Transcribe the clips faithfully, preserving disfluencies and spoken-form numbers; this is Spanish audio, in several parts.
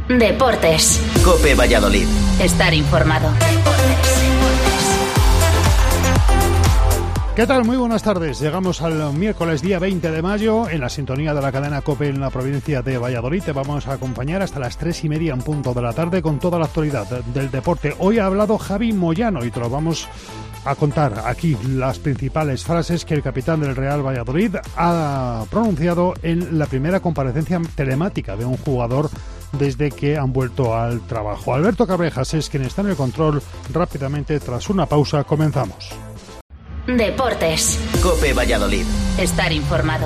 Deportes. COPE Valladolid. Estar informado. ¿Qué tal? Muy buenas tardes. Llegamos al miércoles día veinte de mayo en la sintonía de la cadena COPE en la provincia de Valladolid. Te vamos a acompañar hasta las tres y media en punto de la tarde con toda la actualidad del deporte. Hoy ha hablado Javi Moyano y te lo vamos a contar aquí las principales frases que el capitán del Real Valladolid ha pronunciado en la primera comparecencia telemática de un jugador desde que han vuelto al trabajo. Alberto Cabrejas es quien está en el control. Rápidamente, tras una pausa, comenzamos. Deportes. COPE Valladolid. Estar informado.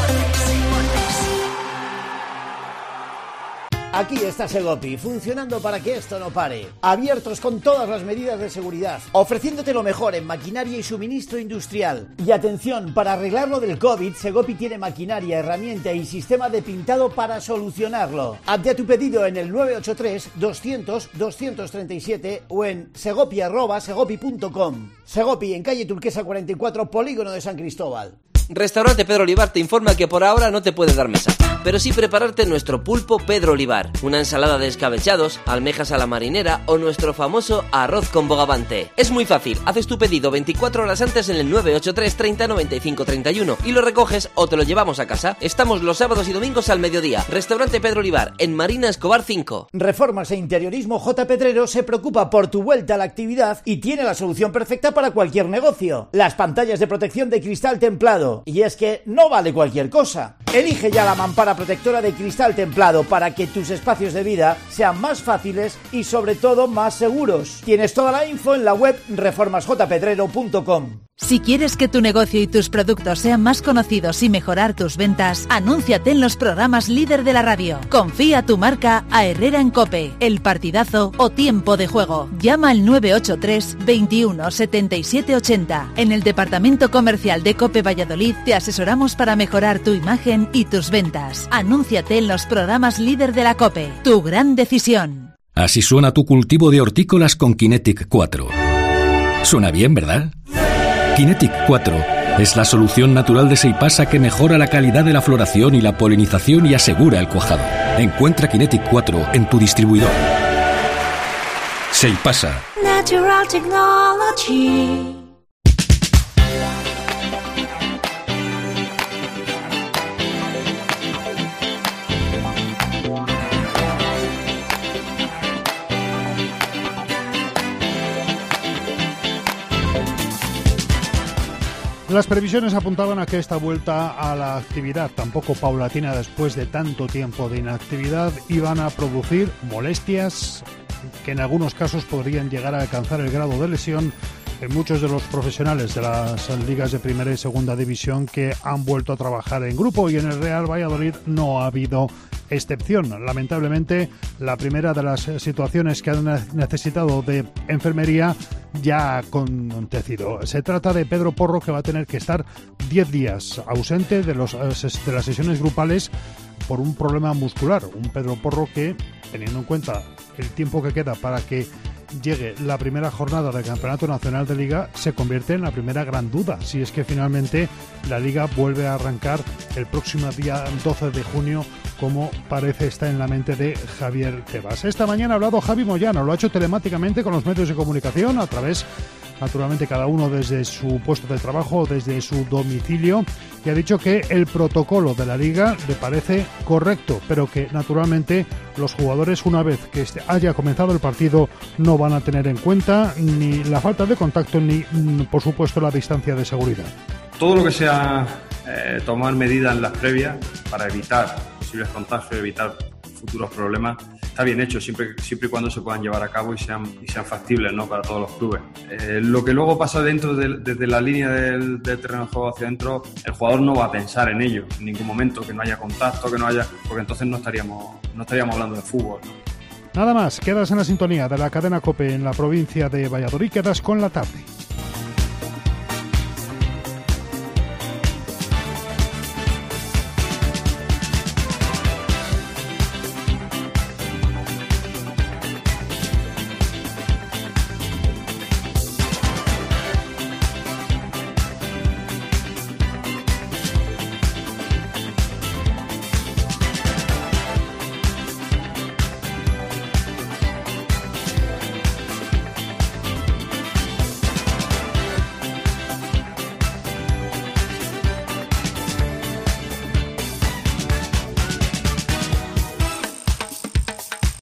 Aquí está Segopi, funcionando para que esto no pare. Abiertos con todas las medidas de seguridad, ofreciéndote lo mejor en maquinaria y suministro industrial. Y atención, para arreglar lo del COVID, Segopi tiene maquinaria, herramienta y sistema de pintado para solucionarlo. Hazte a tu pedido en el nueve ocho tres, doscientos, doscientos treinta y siete o en segopi arroba segopi punto com. Segopi, en calle Turquesa cuarenta y cuatro, Polígono de San Cristóbal. Restaurante Pedro Olivar te informa que por ahora no te puede dar mesa, pero sí prepararte nuestro pulpo Pedro Olivar, una ensalada de escabechados, almejas a la marinera o nuestro famoso arroz con bogavante. Es muy fácil, haces tu pedido veinticuatro horas antes en el nueve ocho tres, treinta, noventa y cinco, treinta y uno y lo recoges o te lo llevamos a casa. Estamos los sábados y domingos al mediodía. Restaurante Pedro Olivar, en Marina Escobar cinco. Reformas e Interiorismo J. Pedrero se preocupa por tu vuelta a la actividad y tiene la solución perfecta para cualquier negocio. Las pantallas de protección de cristal templado. Y es que no vale cualquier cosa. Elige ya la mampara protectora de cristal templado para que tus espacios de vida sean más fáciles y sobre todo más seguros. Tienes toda la info en la web reformas j pedrero punto com. Si quieres que tu negocio y tus productos sean más conocidos y mejorar tus ventas, anúnciate en los programas líder de la radio. Confía tu marca a Herrera en COPE, El Partidazo o Tiempo de Juego. Llama al nueve ocho tres, veintiuno, setenta y siete, ochenta. En el departamento comercial de COPE Valladolid te asesoramos para mejorar tu imagen y tus ventas. Anúnciate en los programas líder de la COPE. Tu gran decisión. Así suena tu cultivo de hortícolas con Kinetic cuatro. Suena bien, ¿verdad? Kinetic cuatro es la solución natural de Seipasa que mejora la calidad de la floración y la polinización y asegura el cuajado. Encuentra Kinetic cuatro en tu distribuidor. Seipasa. Natural Technology. Las previsiones apuntaban a que esta vuelta a la actividad, tampoco paulatina después de tanto tiempo de inactividad, iban a producir molestias que en algunos casos podrían llegar a alcanzar el grado de lesión en muchos de los profesionales de las ligas de primera y segunda división que han vuelto a trabajar en grupo, y en el Real Valladolid no ha habido excepción. Lamentablemente, la primera de las situaciones que han necesitado de enfermería ya ha acontecido. Se trata de Pedro Porro, que va a tener que estar diez días ausente de, los, de las sesiones grupales por un problema muscular. Un Pedro Porro que, teniendo en cuenta el tiempo que queda para que llegue la primera jornada del Campeonato Nacional de Liga, se convierte en la primera gran duda, si es que finalmente la Liga vuelve a arrancar el próximo día doce de junio, como parece está en la mente de Javier Tebas. Esta mañana ha hablado Javi Moyano, lo ha hecho telemáticamente con los medios de comunicación, a través, naturalmente, cada uno desde su puesto de trabajo, desde su domicilio, y ha dicho que el protocolo de la Liga le parece correcto, pero que naturalmente los jugadores, una vez que haya comenzado el partido, no van a tener en cuenta ni la falta de contacto ni, por supuesto, la distancia de seguridad. Todo lo que sea eh, tomar medidas en las previas para evitar posibles contagios, evitar futuros problemas, está bien hecho, siempre, siempre y cuando se puedan llevar a cabo y sean, y sean factibles, ¿no?, para todos los clubes. Eh, lo que luego pasa dentro de, desde la línea del, del terreno de juego hacia adentro, el jugador no va a pensar en ello en ningún momento, que no haya contacto, que no haya, porque entonces no estaríamos, no estaríamos hablando de fútbol, ¿no? Nada más, quedas en la sintonía de la cadena COPE en la provincia de Valladolid, quedas con la tarde.